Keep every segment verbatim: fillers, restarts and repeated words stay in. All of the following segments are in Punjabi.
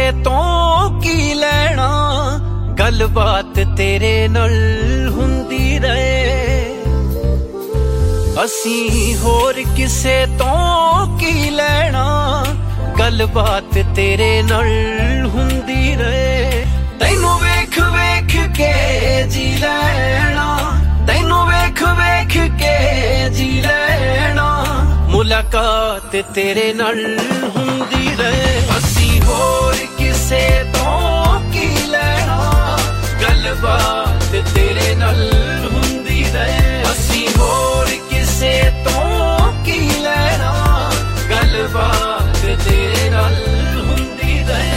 ਤੋਂ ਕੀ ਲੈਣਾ, ਗੱਲਬਾਤ ਤੇਰੇ ਨਾਲ ਹੁੰਦੀ ਰਹੇ। ਅਸੀਂ ਹੋਰ ਕਿਸੇ ਤੋਂ ਕੀ ਲੈਣਾ, ਗੱਲਬਾਤ ਤੇਰੇ ਨਾਲ ਹੁੰਦੀ ਰਹੇ। ਤੈਨੂੰ ਵੇਖ ਵੇਖ ਕੇ ਜੀ ਲੈਣਾ, ਤੈਨੂੰ ਵੇਖ ਵੇਖ ਕੇ ਜੀ ਲੈਣਾ, ਮੁਲਾਕਾਤ ਤੇਰੇ ਨਾਲ ਹੁੰਦੀ ਰਹੇ। ਅਸੀਂ ਹੋਰ ਕਿਸੇ ਤੋਂ ਕੀ ਲੈਣਾ, ਗੱਲਬਾਤ ਤੇਰੇ ਨਾਲ ਹੁੰਦੀ ਰਹੇ। ਅਸੀਂ ਹੋਰ ਕਿਸੇ ਤੋਂ ਕੀ ਲੈਣਾ, ਗੱਲਬਾਤ ਤੇਰੇ ਨਾਲ ਹੁੰਦੀ ਰਹੇ।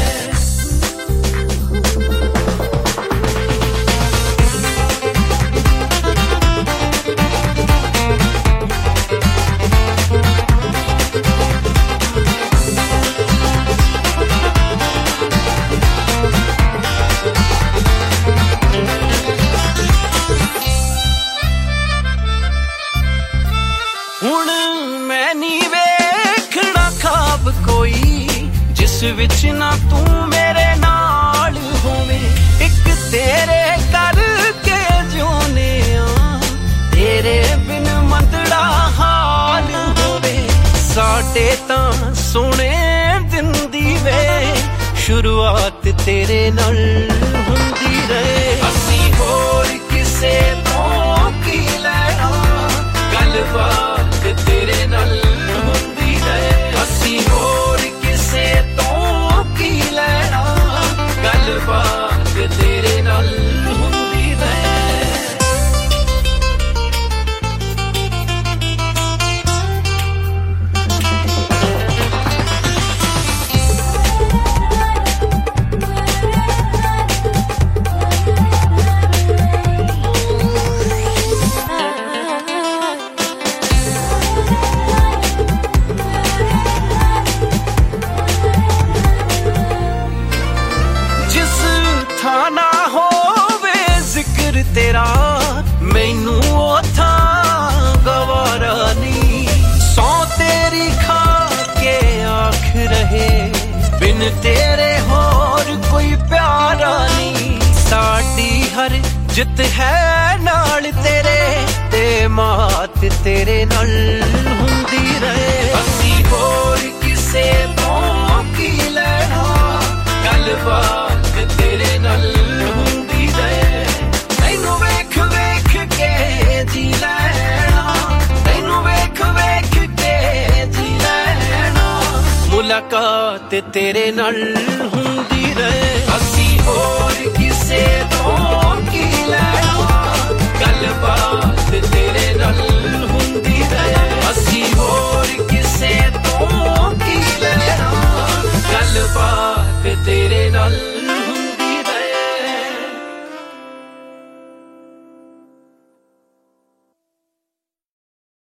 ਹੁਣ ਮੈਂ ਨੀ ਵੇਖਣਾ ਖਾਬ ਕੋਈ, ਜਿਸ ਵਿੱਚ ਨਾ ਤੂੰ ਮੇਰੇ ਨਾਲ ਹੋਵੇਂ। ਇੱਕ ਤੇਰੇ ਕਰਕੇ ਜਿਉਨੇ ਆ, ਤੇਰੇ ਬਿਨ ਮੰਦੜਾ ਹਾਲ ਹੋਵੇ। ਸਾਡੇ ਤਾਂ ਸੋਹਣੇ ਦਿਨ ਦੀ ਵੇ, ਸ਼ੁਰੂਆਤ ਤੇਰੇ ਨਾਲ ਹੁੰਦੀ ਰਹੇ। ਅਸੀਂ ਹੋਰ ਕਿਸੇ ਤੋਂ ਕੀ ਲੈਣਾ, ਗੱਲਬਾਤ ਤੇਰੇ ਨਾਲ ਹੁੰਦੀ ਰਹੇ। ਅਸੀਂ ਹੋਰ ਕਿਸੇ ਤੋਂ ਕੀ ਲੈਣਾ, ਗੱਲਬਾਤ ਤੇਰੇ ਨਾਲ ਹੁੰਦੀ ਰਹੇ। ਨਾ ਹੋਵੇ ਜ਼ਿਕਰ ਤੇਰਾ, ਮੈਨੂੰ ਉਹ ਥਾਂ ਗਵਾਰਾ ਨੀ। ਸੌ ਤੇਰੀ ਖਾ ਕੇ ਆਖ ਰਹੇ, ਬਿਨ ਤੇਰੇ ਹੋਰ ਕੋਈ ਪਿਆਰਾ ਨੀ। ਸਾਡੀ ਹਰ ਜਿੱਤ ਹੈ ਨਾਲ ਤੇਰੇ, ਤੇ ਮਾਤ ਤੇਰੇ ਨਾਲ ਹੁੰਦੀ ਰਹੇ। ਅਸੀਂ ਹੋਰ ਕਿਸੇ ਤੋਂ ਕੀ ਲੈਣਾ, ਗੱਲਬਾਤ ਤੇਰੇ ਨਾਲ ਹੁੰਦੀ ਰਹੇ। ਤੈਨੂੰ ਵੇਖ ਵੇਖ ਕੇ ਜੀ ਲੈਣਾ, ਤੈਨੂੰ ਵੇਖ ਵੇਖ ਕੇ ਜੀ ਲੈਣਾ, ਮੁਲਾਕਾਤ ਤੇਰੇ ਨਾਲ ਹੁੰਦੀ ਰਹੇ। ਅਸੀਂ ਹੋਰ ਕਿਸੇ ਤੋਂ ਕੀ ਲੈਣਾ, ਗੱਲਬਾਤ ਤੇਰੇ ਨਾਲ ਹੁੰਦੀ ਰਹੇ। ਅਸੀਂ